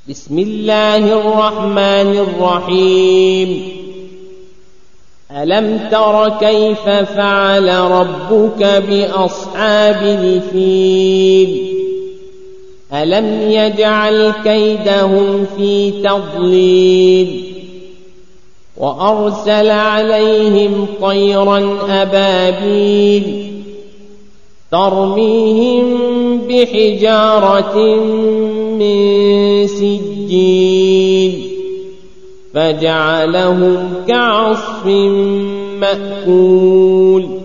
بسم الله الرحمن الرحيم ألم تر كيف فعل ربك بأصحاب الفيل ألم يجعل كيدهم في تضليل وأرسل عليهم طيرا أبابيل ترميهم بحجارة من سجيل فجعلهم كعصف مأكول